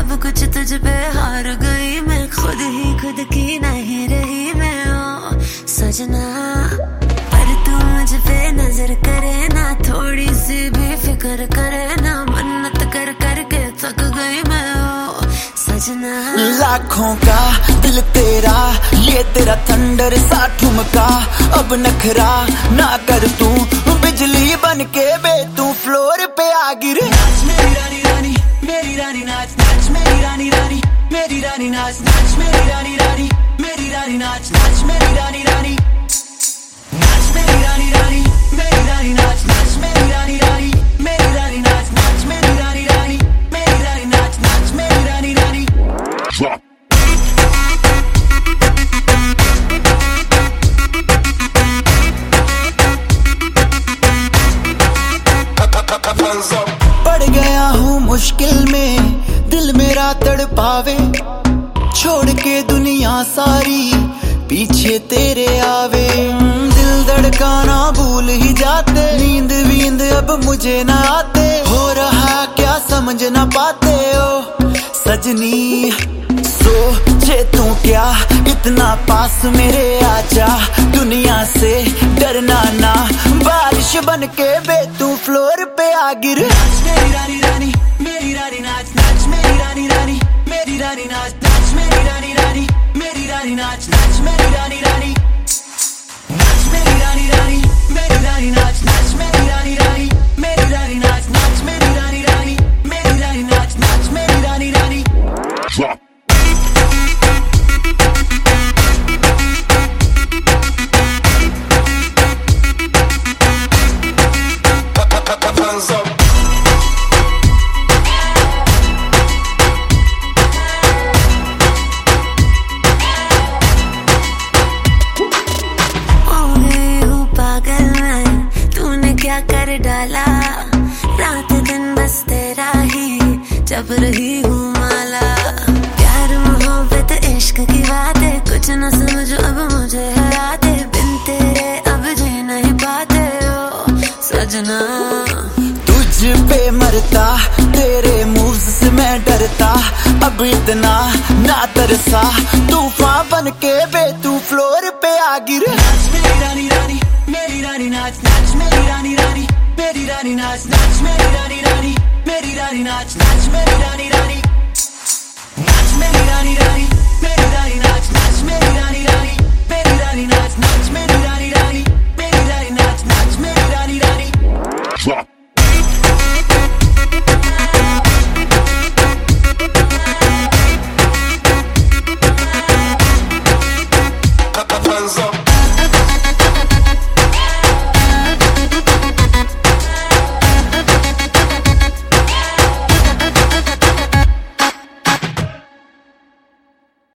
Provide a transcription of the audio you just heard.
सब कुछ तुझ पे हार गई मैं, खुद ही खुद की नहीं रही मैं। ओ सजना पर तू मुझ पे नजर करे ना, थोड़ी सी भी फिक्र करे ना, मन्नत कर करके थक गई मैं। ओ सजना लाखों का दिल तेरा, ये तेरा थंडर सा ठुमका, अब नखरा ना कर तू, बिजली बन के बे तू फ्लोर पे आ गिर। नाच मेरी रानी रानी, मेरी रानी नाच नाच मेरी रानी रानी, मेरी रानी नाच नाच मेरी रानी रानी, मेरी रानी नाच नाच मेरी रानी रानी, नाच मेरी रानी रानी, मेरी रानी नाच नाच मेरी रानी रानी, मेरी रानी नाच नाच मेरी रानी रानी, मेरी रानी नाच नाच मेरी रानी रानी। पड़ गया हूँ मुश्किल में, दिल मेरा तड़पावे, छोड़ के दुनिया सारी पीछे तेरे आवे। दिल धड़काना भूल ही जाते, नींद वींद अब मुझे ना आते, हो रहा क्या समझ ना पाते ओ सजनी। सोचे तू क्या इतना पास मेरे आजा, दुनिया से डरना ना, बारिश बन के बे तू फ्लोर पे आ गिर। नाच मेरी रानी रानी, मेरी रानी नाच नाच मेरी रानी रानी, मेरी रानी नाच नाच मेरी रानी रानी, मेरी रानी नाच नाच मेरी रानी रानी, नाच मेरी रानी रानी, मेरी रानी नाच नाच मेरी रानी रानी, मेरी रानी नाच नाच मेरी रानी रानी, मेरी रानी नाच नाच मेरी रानी रानी। क्या कर डाला रात दिन बस तेरा ही जब रही हूँ माला, प्यार मोहब्बत इश्क की बातें कुछ न समझो अब मुझे हराते, बिन तेरे अब जी नहीं पाते ओ सजना। तुझ पे मरता, तेरे मूव्स से मैं डरता, अब इतना ना तरसा, तूफान बन के बे तू फ्लोर पे आ गिर। नाच मेरी रानी रानी, मेरी रानी नाच नाच मेरी रानी रानी, मेरी रानी नाच नाच मेरी रानी रानी, मेरी रानी नाच नाच मेरी रानी रानी, नाच मेरी रानी रानी, मेरी रानी नाच नाच मेरी रानी रानी, मेरी रानी नाच नाच मेरी रानी रानी, मेरी रानी नाच नाच मेरी रानी रानी।